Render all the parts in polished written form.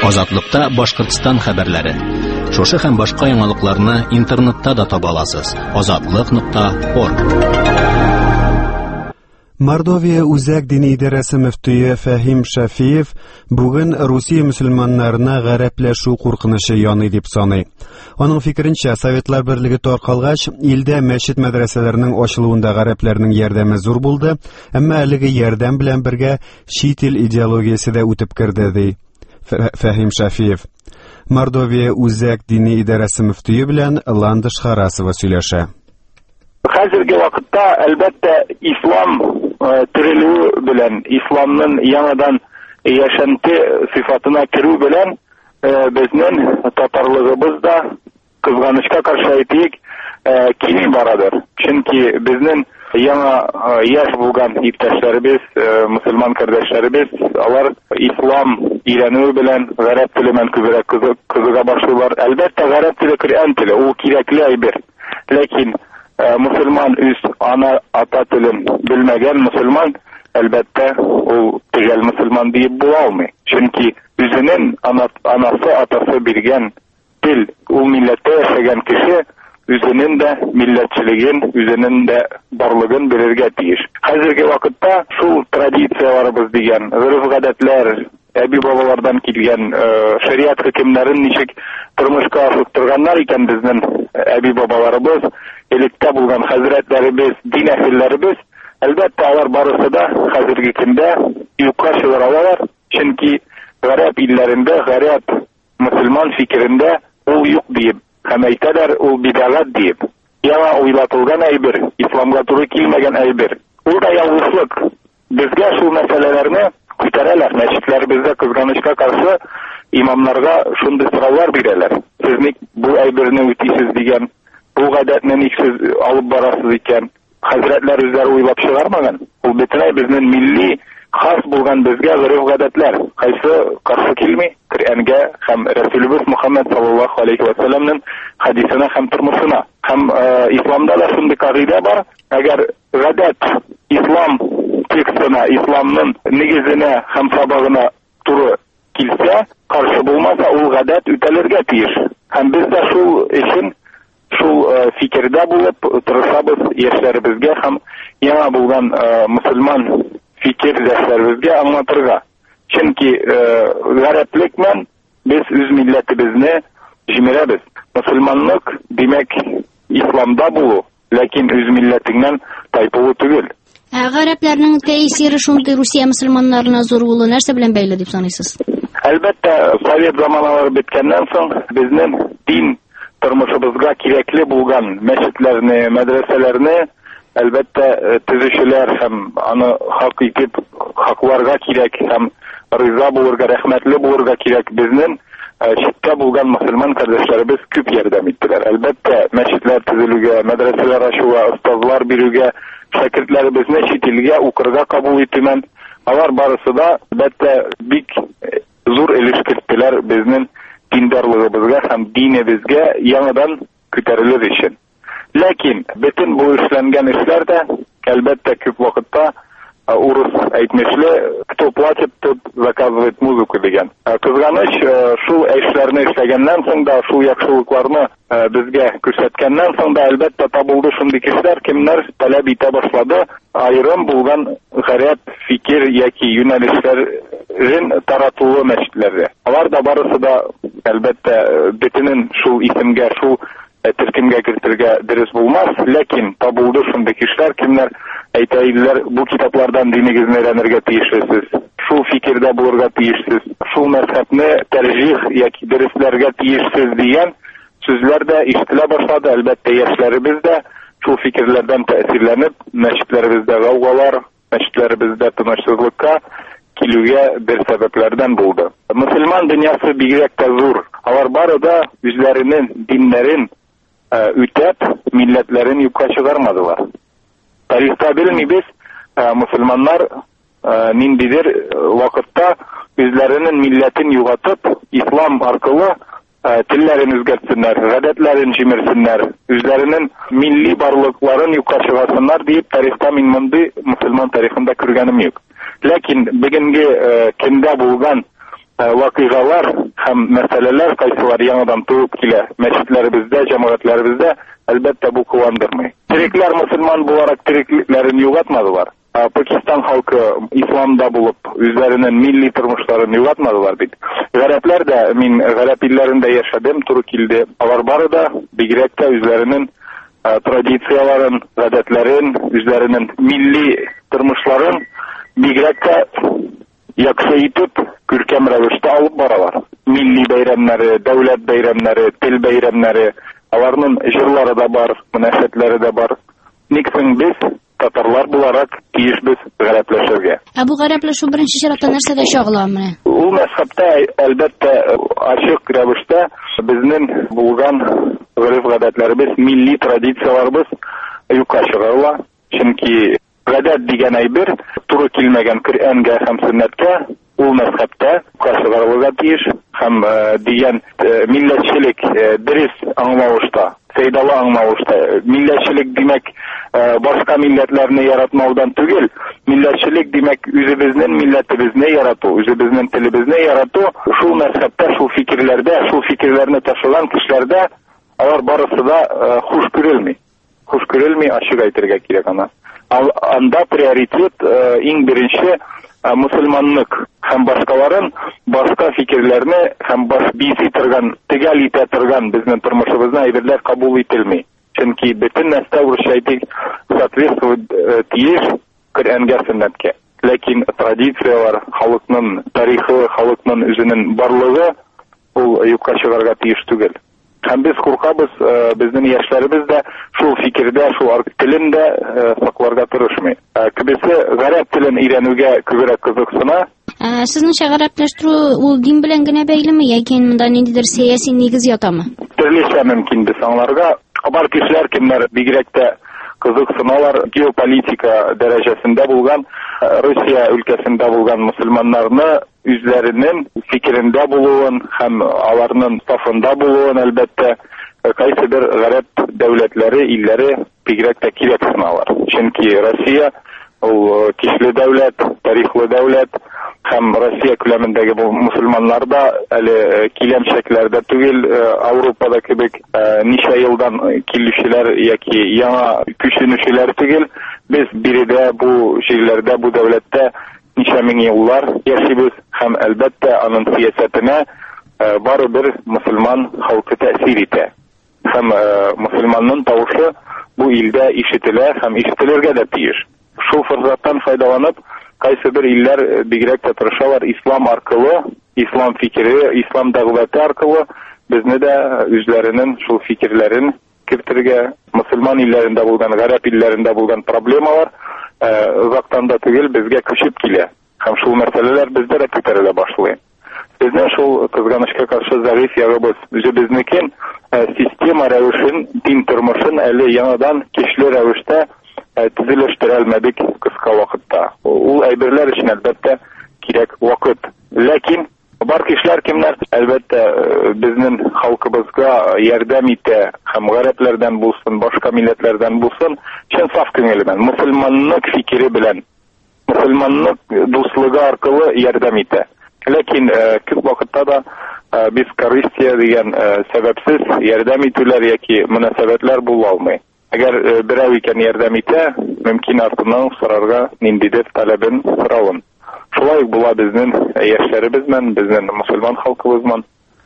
Азатлыкта Башкортстан хәбәрләре. Шушы һәм башка яңалыкларны интернетта да таба аласыз. Azatlyk.org. Мордовия үзәк дини идарәсе мөфтие Фәһим Шафиев бүген Русия мөселманнарына гарәпләшү куркынычы яный дип саный. Аның фикеренчә, Советлар Берлеге таркалгач, илдә мәчет мәдрәсәләренең ачылуында гарәпләрнең ярдәме зур булды, әмма әлеге ярдәм белән бергә чит ил идеологиясе дә үтеп керде, ди Фәһим Шафиев. Мордовия үзәк дини идарәсе мөфтие белән Ландыш Харасова сөйләшә. Хәзерге вакытта әлбәттә ислам терелүе белән, исламның яңадан яшәнте сыйфатына керү белән безнең татарлыгыбыз да, кызганычка каршы әйтик, кими барадыр. Чөнки безнең яңа яшь булган иптәшләребез, мусульман кардәшләребез, алар ислам өйрәнүе белән гарәп теле белән күбрәк кызыга башлыйлар. Әлбәттә гарәп теле Коръән теле, ул кирәкле әйбер. Ләкин мусульман үз ата телен белмәгән мусульман, әлбәттә ул төгәл мусульман дип була алмый. Чөнки үзенең анасы, атасы биргән тел, ул милләттә яшәгән кеше үзенең дә милләтчелеген, үзенең дә барлыгын белергә тиеш. Хәзерге вакытта шул традицияларыбыз дигән, гореф-гадәтләр, әби-бабалардан килгән шариат хөкемнәрен ничек тормышка ашыктырганнар икән безнең әби-бабаларыбыз, электә булган хәзрәтләребез, дин әһелләребез, әлбәттә алар барысы да хәзерге көндә юкка чыгаралар. Чөнки гарәп илләрендә, гарәп мусульман фикерендә ул юк дип, һәм әйтәләр ул бидагат дип. Яңа уйлатылган әйбер, исламга туры килмәгән әйбер. Ул да ялгышлык. Безгә шул мәсьәләләрне күтәрәләр. Мәчетләребездә кызганычка каршы имамнарга шундый сораулар бирәләр. Сез ник бу әйберне үтисез дигән, бу гадәтне ник сез алып барасыз икән? Хәзрәтләр үзләре уйлап чыгармаган. Ул бөтенләй безнең милли хас булган безгә гореф-гадәтләр. Кайсы каршы килми? Коръәнгә һәм Рәсүлебез Мөхәммәд саллаллаһу алейхи ва салламның хадисына һәм тормышына. Һәм исламда да шундый кагыйдә бар. Әгәр гадәт ислам текстына, исламның нигезенә һәм сабагына туры килсә, каршы булмаса, ул гадәт үтәлергә тиеш. Һәм без дә шул өчен шул фикердә булып тырышабыз яшьләребезгә һәм яңа булган мусульман фикердәшләребезгә аңлатырга. Чөнки гарәплек белән без үз милләтебезне җимерәбез. Мусульманлык димәк исламда булу, ләкин үз милләтеңнән тайпылу түгел. Гарәпләрнең тәэсире шундый Русия мусульманнарына зур булу нәрсә белән бәйле дип саныйсыз? Әлбәттә, совет заманнары биткәннән соң безнең дин тормышыбызга кирәкле булган мәчетләрне, мәдрәсәләрне әлбәттә төзүчеләр һәм аны хак итеп хакларга кирәк һәм риза булырга, рәхмәтле булырга кирәк. Безнең читтә булган мусульман кардәшләребез күп ярдәм иттеләр. Әлбәттә, мәчетләр төзелүгә, мәдрәсәләр ачуга, остазлар бирүгә, шәкертләребезне чит илгә укырга кабул итүмен, алар барысы да әлбәттә бик зур өлеш керттеләр безнең диндарлыгыбызга һәм динебезгә яңадан күтәрелер өчен. Ләкин бөтен бу эшләнгән эшләр дә әлбәттә күп вакытта урыс әйтмешле, кто платит, тот заказывает музыку дигән. Кызганыч, шул эшләрне эшләгәннән соң да, шул яхшылыкларны безгә күрсәткәннән соң да әлбәттә табылды шундый кешеләр, кемнәр таләп итә башлады айрым булган гарәп фикер яки юнәлешләрен таратуы мәчетләрдә. Алар да барысы да әлбәттә бөтенен шул исемгә, шул төркемгә кертергә дөрес булмас, ләкин табылды шундый кешеләр, кемнәр әйтәләр, бу китаплардан динегезне өйрәнергә тиешсез, шул фикердә булырга тиешсез, шул мәзһәбне тәрҗих яки дәресләргә тиешсез дигән сүзләр дә ишетелә башлады. Әлбәттә, яшьләребез дә шул фикерләрдән тәэсирләнеп, мәчетләребездә гаугалар, мәчетләребездә тынычсызлыкка килүгә бер сәбәпләрдән булды. Мусульман дөньясы бигрәк тә зур. Алар бары да үзләренең диннәрен үтәп, милләтләрен юкка чыгармадылар. Тарихта белмибез, мусульманнар ниндидер вакытта үзләренең милләтен югатып, ислам аркылы телләрен үзгәртсеннәр, гадәтләрен җимерсеннәр, үзләренең милли барлыкларын юкка чыгарсыннар дип тарихта мин мондый мусульман тарихында күргәнем юк. Ләкин бүгенге көндә булган вакыйгалар һәм мәсьәләләр кайсылар яңадан туып килә мәчетләребездә, җәмәгатьләребездә, әлбәттә бу куандырмый. Терекләр мөселман буларак терекләрен югатмадылар. Пакистан халкы исламда булып, үзләренең милли тормышларын югатмадылар бит. Гарәпләр дә, мин гарәп илләрендә яшәдем, туры килде. Алар бары да бигрәк тә үзләренең традицияларын, гадәтләрен, үзләренең милли тормышларын бигрәк тә яхшы итеп, күркәм рәвештә алып баралар. Милли бәйрәмнәре, дәүләт бәйрәмнәре, тел бәйрәмнәре, аларның җырлары да бар, мөнәсәбәтләре дә бар. Ник соң без татарлар буларак тиешбез гарәпләшергә? Бу гарәпләшү беренче чиратта нәрсәдә чагыла менә? Ул мәсхәбтә әлбәттә ачык рәвештә безнең булган гореф-гадәтләребез, милли традицияларыбыз юкка чыгарыла. Чөнки гадәт дигән әйбер туры килмәгән Коръәнгә һәм Сөннәткә ул мәсхәбтә чыгарылырга тиеш һәм дигән милләтчелек дөрес аңлавышта, файдалы аңлавышта. Милләтчелек димәк башка милләтләрне яратмаудан түгел, милләтчелек димәк үзебезнең милләтебезне ярату, үзебезнең телебезне ярату. Шул мәсхәбтә, шул фикерләрдә, шул фикерләрне ташыган кешеләрдә алар барысы да хуш күрелми. Хуш күрелми, ачык әйтергә кирәк аны. Анда приоритет иң беренче мөселманлык һәм башкаларын, башка фикерләрне һәм бизи торган, төгәл итә торган безнең тормышыбызны әйберләр кабул ителми. Чөнки бөтен нәрсә урышайтык соответствовать тиеш Коръәнгә, Сөннәткә. Ләкин традициялар, халыкның тарихы, халыкның үзенең барлыгы ул юкка чыгарга тиеш түгел. Һәм без куркабыз, безнең яшьләребез дә шул фикердә, шул телен дә сакларга тырышмый. Кебесе гарәп телен өйрәнүгә күбрәк кызыксына. Сезнеңчә гарәпләштерү ул дин белән генә бәйлеме, яки монда ниндидер сәяси нигез ятамы? Төрлечә мөмкин без аңларга. Бар кешеләр, кемнәр бигрәк тә кызыксыналар, геополитика дәрәҗәсендә булган, Русия өлкәсендә булган мөселманнарны үзләренең фикерендә булуын һәм аларның сафында булуын әлбәттә кайсы бер гарәп дәүләтләре, илләре бигрәк тә кирәк саналар. Чөнки Россия ул кичле дәүләт, тарихлы дәүләт һәм Россия күләмендәге бу мөселманнар да әле киләмчәкләрдә түгел, Европада кебек ничә елдан килүчеләр яки яңа күченүчеләр түгел. Без биредә, бу җирләрдә, бу дәүләттә ничә мең еллар яшибез һәм әлбәттә аның сиясәтенә барыбер мөселман халкы тәэсир итә. Һәм мөселманның тавышы бу илдә ишетелә һәм ишетелергә дә тиеш. Шул форзаттан файдаланып, кайсы бер илләр бигрәк тә тырышалар ислам аркылы, ислам фикере, ислам дәгъваты аркылы безне дә үзләренең шул фикерләрен кертергә, мөселман илләрендә булган, гарәп илләрендә булган проблемалар узактан да түгел безгә күчеп килә. Һәм шул мәсьәләләр бездә дә күтәрелә башлый. Безнең шул кызганычка каршы зәгыйфь ягыбыз, үзебезнекен система рәвешен, дин тормышын әле яңадан көчле рәвештә төзелештерелмәдек кыска вакытта. Ул әйберләр өчен әлбәттә кирәк вакыт. Ләкин бар кешеләр, кемнәр әлбәттә безнең халкыбызга ярдәм итә, һәм гарәпләрдән булсын, башка милләтләрдән булсын, чын саф күңел белән, мөселманлык фикере белән, мөселманлык дуслыгы аркылы ярдәм итә. Ләкин күп вакытта да без корыстия дигән сәбәпсез ярдәм итүләр яки мөнәсәбәтләр була алмый. Әгәр берәү икән ярдәм итә, мөмкин артыннан сорарга ниндидер таләбен сорауын. Шулай була безнең яшьләребез белән, безнең мөселман халкыбыз белән.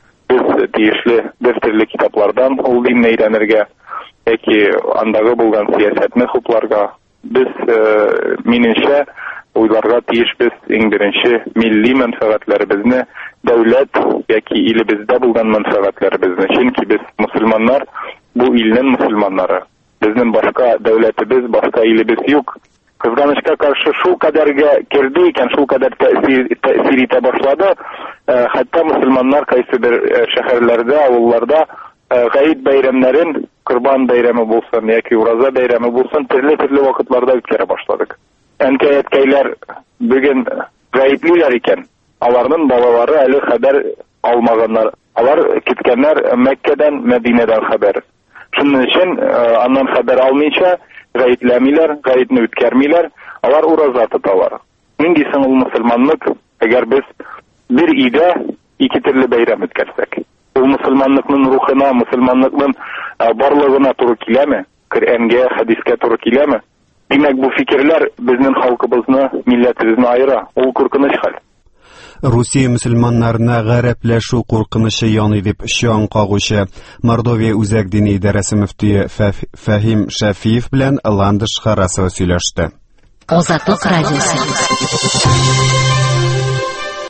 Без тиешле бер төрле китаплардан ул динне өйрәнергә яки андагы булган сиясәтне хупларга без минемчә уйларга тиешбез иң беренче милли мәнфәгатьләребезне, дәүләт яки илебездә булган мәнфәгатьләребезне. Чөнки без мөселманнар, бу илнең мөселманнары. Безнең башка дәүләтебез, башка илебез юк. Кызганычка каршы шул кадәргә керде икән, шул кадәр тәэсир итә башлады. Хәтта мөселманнар кайсы бер шәһәрләрдә, авылларда гаит бәйрәмнәрен, Корбан бәйрәме булсын яки Ураза бәйрәме булсын, төрле вакытларда үткәрә башладык. Әнкәй-әткәйләр бүген гаитлиләр икән. Аларның балалары әле хәбәр алмаганнар. Алар киткәннәр Мәккәдән, Мәдинәдән хәбәр. Шуның өчен аннан хәбәр алмыйча гаитләмиләр, гаитне үткәрмиләр, алар ураза тоталар. Нинди соң ул мөселманлык, әгәр без bir өйдә ике төрле бәйрәм үткәрсәк, ул мөселманлыкның рухына, мөселманлыкның барлыгына туры киләме? Коръәнгә, хәдискә туры киләме? Димәк, бу фикерләр безнең халкыбызны, милләтебезне аера. Ул куркыныч хәл. Русия мөселманнарына гарәпләшү куркынышы яный дип чаң кагучы Мордовия үзәк дини идарәсе мөфтие Фәһим Шәфиев белән Ландыш Харасова сөйләште. Азатлык радиосы.